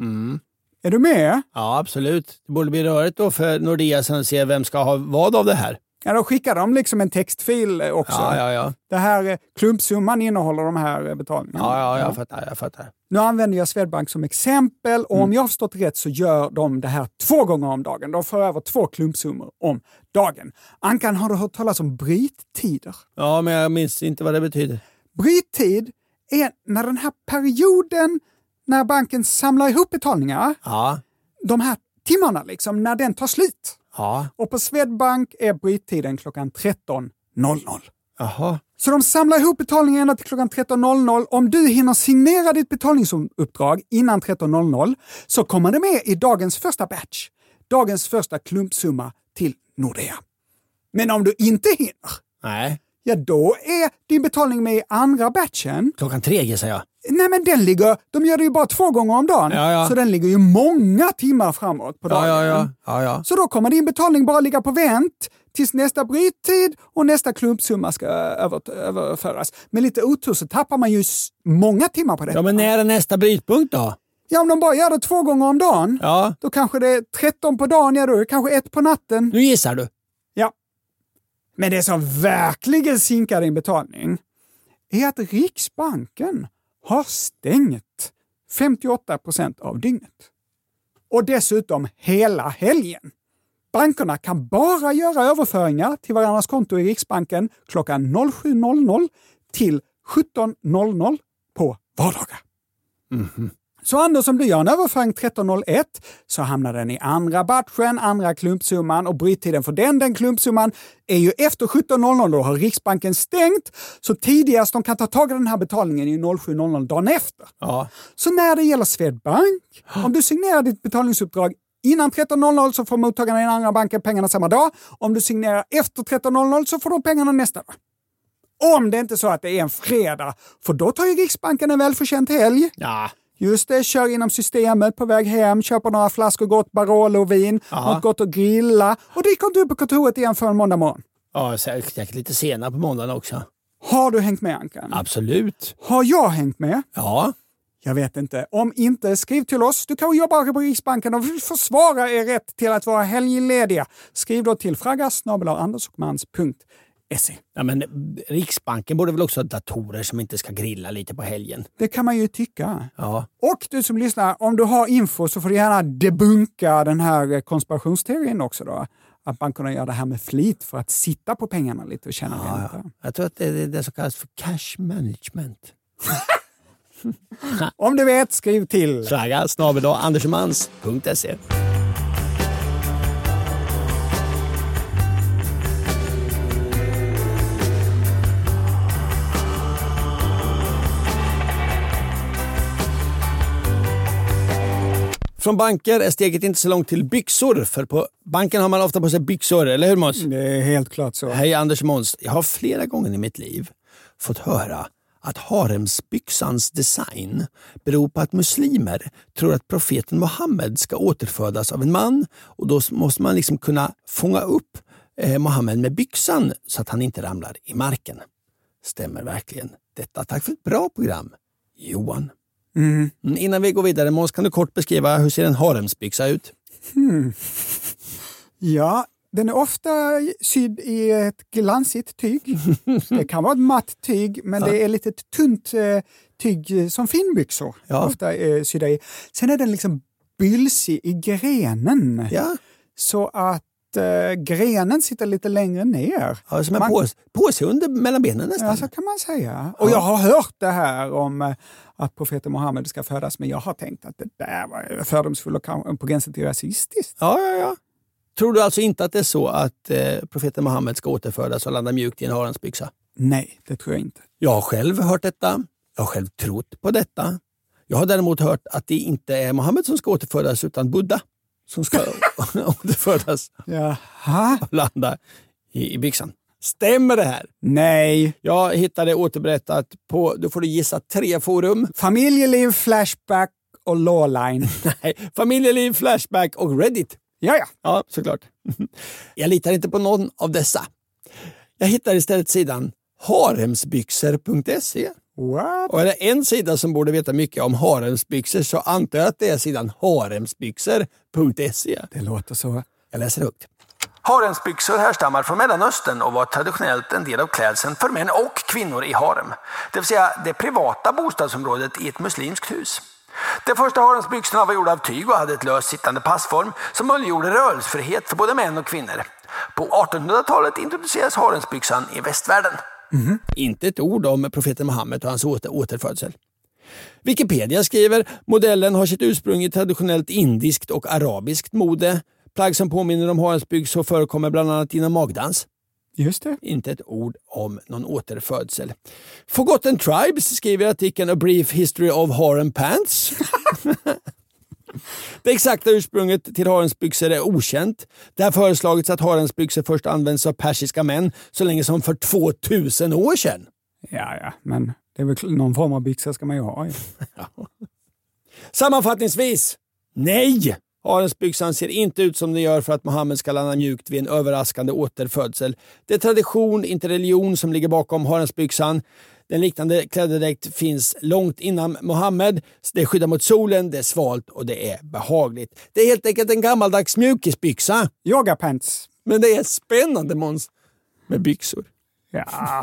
Är du med? Ja, absolut. Det borde bli rörigt då för Nordea sen att se vem ska ha vad av det här. Ja, då skickar de liksom en textfil också. Ja. Det här klumpsumman innehåller de här betalningarna. Ja, jag fattar. Nu använder jag Swedbank som exempel och om jag har förstått rätt så gör de det här 2 gånger om dagen. De får över 2 klumpsummor om dagen. Ankan, har du hört talas om bryttider? Ja, men jag minns inte vad det betyder. Bryttid är när den här perioden när banken samlar ihop betalningar, de här timmarna liksom, när den tar slut. Ja. Och på Swedbank är bryttiden klockan 13.00. Jaha. Så de samlar ihop betalningen ända till klockan 13.00. Om du hinner signera ditt betalningsuppdrag innan 13.00 så kommer det med i dagens första batch. Dagens första klumpsumma till Nordea. Men om du inte hinner, ja då är din betalning med i andra batchen. Klockan 3 gissar jag. Nej, men de gör det ju bara 2 gånger om dagen. Ja. Så den ligger ju många timmar framåt på dagen. Ja. Så då kommer din betalning bara ligga på vänt tills nästa bryttid och nästa klumpsumma ska överföras. Med lite otur så tappar man ju många timmar på det. Ja, men när är nästa brytpunkt då? Ja, om de bara gör det 2 gånger om dagen, då kanske det är 13 på dagen, då är det kanske 1 på natten. Nu gissar du. Ja. Men det som verkligen sinkar din betalning är att Riksbanken har stängt 58% av dygnet. Och dessutom hela helgen. Bankerna kan bara göra överföringar till varandras konto i Riksbanken klockan 07.00 till 17.00 på vardagar. Så Anders, om du gör en överföring 13.01 så hamnar den i andra batchen, andra klumpsumman och bryttiden för den klumpsumman är ju efter 17.00. Då har Riksbanken stängt så tidigast de kan ta tag i den här betalningen är 07.00 dagen efter. Ja. Så när det gäller Swedbank, om du signerar ditt betalningsuppdrag innan 13.00 så får mottagarna i den andra banken pengarna samma dag. Om du signerar efter 13.00 så får de pengarna nästa dag. Om det inte är så att det är en fredag, för då tar ju Riksbanken en välförtjänt helg. Ja. Just det, kör inom systemet på väg hem, köper några flaskor gott Barolo-vin, något gott att grilla och dyker inte upp på kontoret igen för en måndag morgon. Ja, säkert lite senare på måndagen också. Har du hängt med, Ankan? Absolut. Har jag hängt med? Ja. Jag vet inte. Om inte, skriv till oss. Du kan jobba på Riksbanken och försvara er rätt till att vara helglediga. Skriv då till fragga@andersochmans.se. Ja, men Riksbanken borde väl också ha datorer som inte ska grilla lite på helgen. Det kan man ju tycka. Ja. Och du som lyssnar, om du har info så får du gärna debunka den här konspirationsteorin också då. Att bankerna gör det här med flit för att sitta på pengarna lite och tjäna ränta. Ja. Jag tror att det är det som kallas för cash management. Om du vet, skriv till fragga@andersochmans.se. Från banker är steget inte så långt till byxor, för på banken har man ofta på sig byxor, eller hur Måns? Det är helt klart så. Hej Anders och Måns, jag har flera gånger i mitt liv fått höra att haremsbyxans design beror på att muslimer tror att profeten Mohammed ska återfödas av en man, och då måste man liksom kunna fånga upp Mohammed med byxan så att han inte ramlar i marken. Stämmer verkligen detta? Tack för ett bra program, Johan. Innan vi går vidare, Måns, kan du kort beskriva hur ser en haremsbyxa ut? Ja, den är ofta sydd i ett glansigt tyg. Det kan vara ett matt tyg, men det är lite tunt tyg som finbyxor. Ofta sydda i. Sen är den liksom bylsig i grenen. Så att grenen sitter lite längre ner. Ja, som en påse under mellan benen nästan. Ja, så kan man säga. Och jag har hört det här om att profeten Mohammed ska födas, men jag har tänkt att det där var fördomsfull och på gränsen till rasistiskt. Ja. Tror du alltså inte att det är så att profeten Mohammed ska återfödas och landa mjukt i en haremsbyxa? Nej, det tror jag inte. Jag har själv hört detta. Jag har själv trott på detta. Jag har däremot hört att det inte är Mohammed som ska återfödas utan Buddha som ska återfödas. Jaha. Och landa i byxan. Stämmer det här? Nej. Jag hittade återberättat på, då får du gissa 3 forum. Familjeliv, Flashback och Lawline. Nej, Familjeliv, Flashback och Reddit. Ja, såklart. Jag litar inte på någon av dessa. Jag hittar istället sidan haremsbyxor.se. What? Och är det en sida som borde veta mycket om haremsbyxor så antar jag att det är sidan haremsbyxor.se. Det låter så. Jag läser högt. Haremsbyxor härstammar från Mellanöstern och var traditionellt en del av klädseln för män och kvinnor i harem. Det vill säga det privata bostadsområdet i ett muslimskt hus. De första haremsbyxorna var gjorda av tyg och hade ett löst sittande passform som möjliggjorde rörelsefrihet för både män och kvinnor. På 1800-talet introducerades haremsbyxan i västvärlden. Inte ett ord om profeten Mohammed och hans återfödsel. Wikipedia skriver modellen har sitt ursprung i traditionellt indiskt och arabiskt mode. Plagg som påminner om haremsbyxor förekommer bland annat inom magdans. Just det. Inte ett ord om någon återfödsel. Forgotten Tribes skriver i artikeln A Brief History of Harem Pants. Det exakta ursprunget till haremsbyxor är okänt. Det har föreslagits att haremsbyxor först används av persiska män så länge som för 2000 år sedan. Ja, men det är väl någon form av byxor ska man ju ha. Sammanfattningsvis, nej! Haremsbyxan ser inte ut som det gör för att Mohammed ska landa mjukt vid en överraskande återfödsel. Det är tradition, inte religion som ligger bakom haremsbyxan. Den liknande klädedräkt finns långt innan Mohammed. Det skyddar mot solen, det är svalt och det är behagligt. Det är helt enkelt en gammaldags mjukisbyxa. Yoga pants. Men det är spännande, Måns, med byxor. Ja.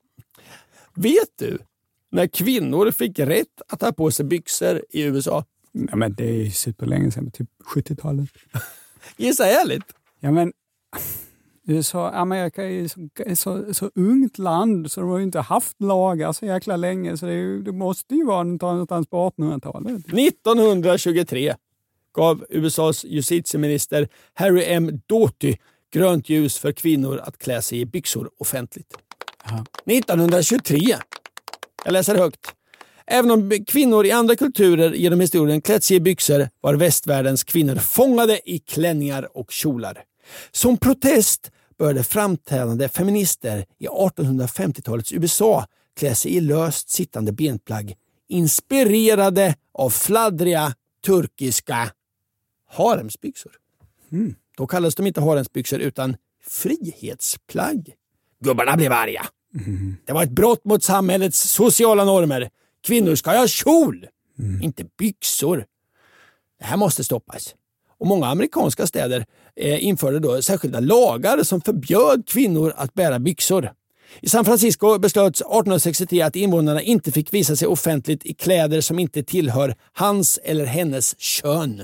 Vet du när kvinnor fick rätt att ha på sig byxor i USA? Ja, men det är superlänge sedan, typ 70-talet. Gissa ärligt. Ja, men USA, Amerika är så ungt land så de har ju inte haft lagar så jäkla länge så det måste ju vara någonstans på 1800-talet. 1923 gav USAs justitieminister Harry M. Doughty grönt ljus för kvinnor att klä sig i byxor offentligt. Aha. 1923. Jag läser högt. Även om kvinnor i andra kulturer genom historien klätt sig i byxor var västvärldens kvinnor fångade i klänningar och kjolar. Som protest började framträdande feminister i 1850-talets USA klä sig i löst sittande benplagg inspirerade av fladdriga turkiska haremsbyxor. Då kallades de inte haremsbyxor utan frihetsplagg. Gubbarna blev arga. Det var ett brott mot samhällets sociala normer. Kvinnor ska ha kjol, inte byxor. Det här måste stoppas. Och många amerikanska städer införde då särskilda lagar som förbjöd kvinnor att bära byxor. I San Francisco beslöts 1863 att invånarna inte fick visa sig offentligt i kläder som inte tillhör hans eller hennes kön.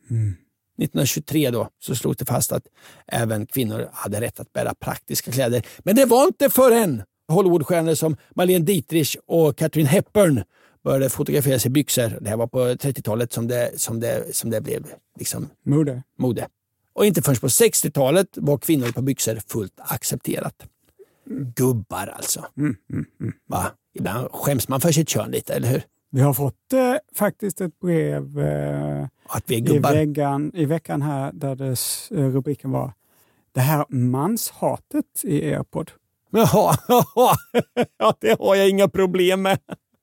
1923 då så slog det fast att även kvinnor hade rätt att bära praktiska kläder. Men det var inte förrän Hollywoodstjärnor som Marlene Dietrich och Katharine Hepburn började fotografera sig i byxor. Det här var på 30-talet som det blev liksom mode. Och inte förrän på 60-talet var kvinnor på byxor fullt accepterat. Gubbar alltså. Va? Ibland skäms man för sitt kön lite, eller hur? Vi har fått faktiskt ett brev att vi är gubbar. I veckan här där rubriken var det här manshatet i er podd. Jaha, ja, det har jag inga problem med.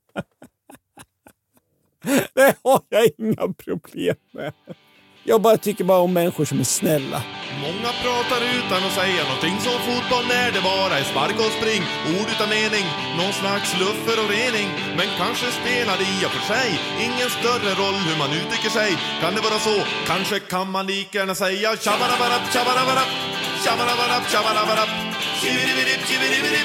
Det har jag inga problem med. Jag tycker bara om människor som är snälla. Många pratar utan att säga någonting, som fotboll när det bara är spark och spring. Ord utan mening, någon slags luffer och rening. Men kanske spelar det i och för sig ingen större roll hur man uttrycker sig. Kan det vara så? Kanske kan man lika gärna säga tjabarabarab, tjabarabarab, tjabarabarab, tjabarabarab, tjibidibidib, tjibidibidib.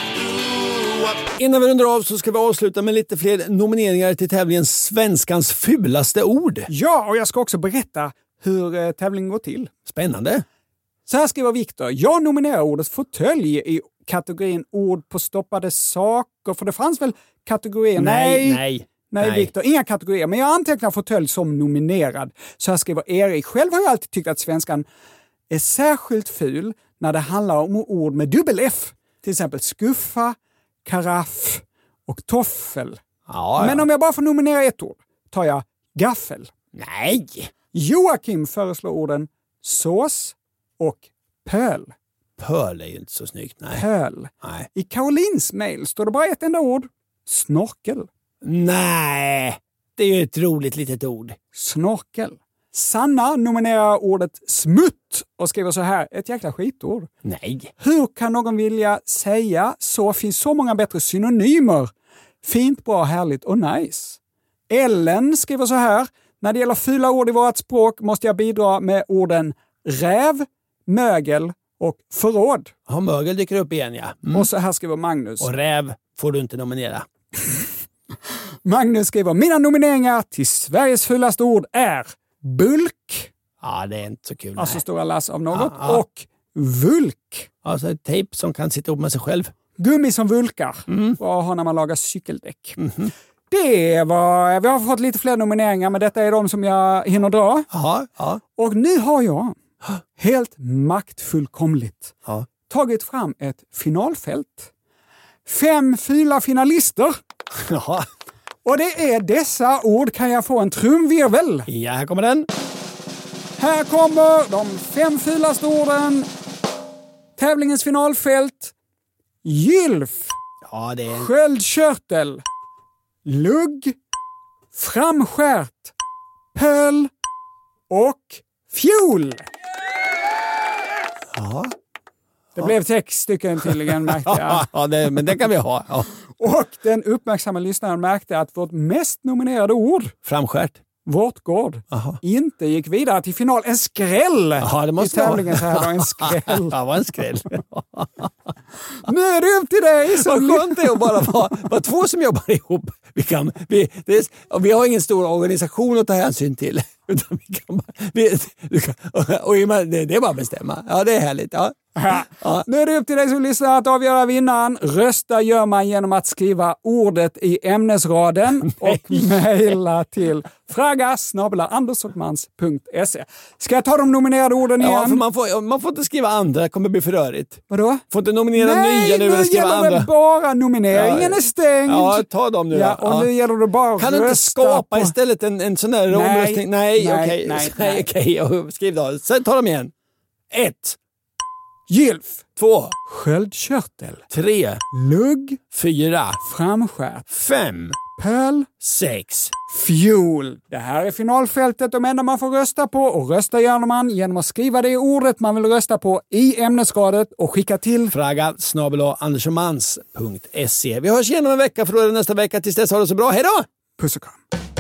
Innan vi rundar av så ska vi avsluta med lite fler nomineringar till tävlingen Svenskans fulaste ord. Ja, och jag ska också berätta hur tävlingen går till. Spännande. Så här skriver Viktor. Jag nominerar ordet fåtölj i kategorin ord på stoppade saker. För det fanns väl kategorier? Nej, Viktor. Inga kategorier. Men jag antecknar fåtölj som nominerad. Så här skriver Erik. Själv har jag alltid tyckt att svenskan är särskilt ful när det handlar om ord med dubbel F. Till exempel skuffa, karaff och toffel. Ja. Men om jag bara får nominera ett ord tar jag gaffel. Nej! Joakim föreslår orden sås och pöl. Pöl är ju inte så snyggt. Nej. Pöl. Nej. I Karolins mejl står det bara ett enda ord. Snorkel. Nej, det är ju ett roligt litet ord. Snorkel. Sanna nominerar ordet smutt och skriver så här. Ett jäkla skitord. Nej. Hur kan någon vilja säga så finns så många bättre synonymer? Fint, bra, härligt och nice. Ellen skriver så här. När det gäller fula ord i vårt språk måste jag bidra med orden räv, mögel och förråd. Ja, mögel dyker upp igen, ja. Mm. Och så här skriver Magnus. Och räv får du inte nominera. Magnus skriver, mina nomineringar till Sveriges fulaste ord är bulk. Ja, det är inte så kul. Alltså stora lass av något. Ja. Och vulk. Alltså ett tejp som kan sitta upp med sig själv. Gummi som vulkar. Bra att ha när man lagar cykeldäck. Det var, vi har fått lite fler nomineringar, men detta är de som jag hinner dra. Aha, ja. Och nu har jag helt maktfullkomligt tagit fram ett finalfält. 5 fula finalister. Ja. Och det är dessa ord. Kan jag få en trumvirvel? Ja, här kommer den. Här kommer de 5 fulaste orden. Tävlingens finalfält. Gylf. Ja, det är... Sköldkörtel. Lugg. Framskärt. Pöl. Och fjol. Ja. Det blev 6 stycken tydligen, märkte jag. Ja, men det kan vi ha. Ja. Och den uppmärksamma lyssnaren märkte att vårt mest nominerade ord, framskärt, vårt gård, inte gick vidare till final. En skräll! Ja, det måste i tävlingen så här då, en skräll. Ja, vad en skräll. Nu är det upp till dig. Vad skönt det är att bara vara 2 som jobbar ihop. Vi har ingen stor organisation att ta hänsyn till. Utan det är bara att bestämma. Ja, det är härligt. Ja. Ja. Nu är det upp till dig som lyssnar att avgöra vinnaren. Rösta gör man genom att skriva ordet i ämnesraden och mejla till fraga@anderssockmans.se. Ska jag ta de nominerade orden igen? Ja, för man får inte skriva andra, det kommer bli för rörigt. Vadå? Får inte nominera nya nu eller skriva andra. Nej, nu gäller det bara nomineringen är stängd. Ja, ta dem nu. Ja, och nu gäller det bara kan du inte skapa istället en sån där omröstning? Nej, okej. Skriv då. Sen tar de igen. 1. Gylf. 2. Sköldkörtel. 3. Lugg. 4. Framskärt. 5. Pöl. 6. Fjol. Det här är finalfältet, de enda man får rösta på. Och rösta gör man genom att skriva det ordet man vill rösta på i ämnesradet och skicka till fraga@anderssockmans.se. Vi hörs igen om en vecka, för då är det nästa vecka. Tills dess, ha det så bra. Hej då! Puss och kram.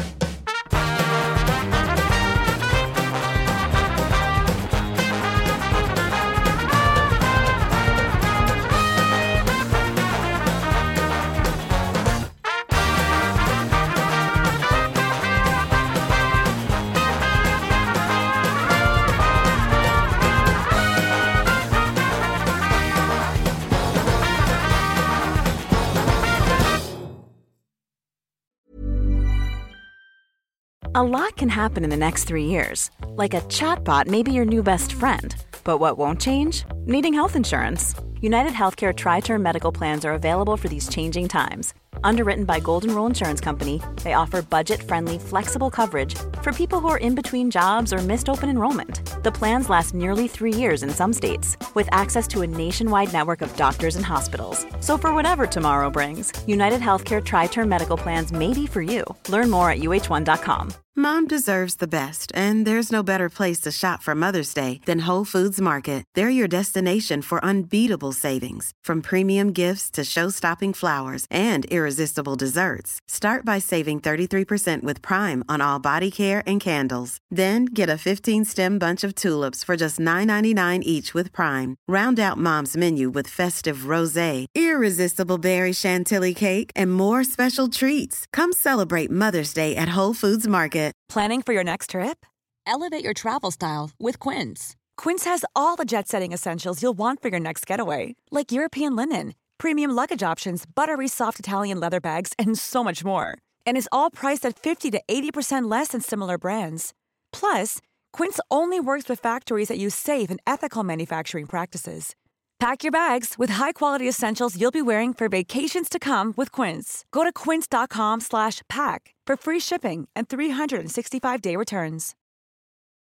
A lot can happen in the next 3 years. Like a chatbot may be your new best friend. But what won't change? Needing health insurance. United Healthcare Tri-Term Medical Plans are available for these changing times. Underwritten by Golden Rule Insurance Company, they offer budget-friendly, flexible coverage for people who are in between jobs or missed open enrollment. The plans last nearly 3 years in some states, with access to a nationwide network of doctors and hospitals. So for whatever tomorrow brings, United Healthcare Tri-Term Medical Plans may be for you. Learn more at uh1.com. Mom deserves the best, and there's no better place to shop for Mother's Day than Whole Foods Market. They're your destination for unbeatable savings, from premium gifts to show-stopping flowers and irresistible desserts. Start by saving 33% with Prime on all body care and candles. Then get a 15-stem bunch of tulips for just $9.99 each with Prime. Round out Mom's menu with festive rosé, irresistible berry chantilly cake, and more special treats. Come celebrate Mother's Day at Whole Foods Market. Planning for your next trip? Elevate your travel style with Quince. Quince has all the jet-setting essentials you'll want for your next getaway, like European linen, premium luggage options, buttery soft Italian leather bags, and so much more. And is all priced at 50 to 80% less than similar brands. Plus, Quince only works with factories that use safe and ethical manufacturing practices. Pack your bags with high-quality essentials you'll be wearing for vacations to come with Quince. Go to quince.com/pack for free shipping and 365-day returns.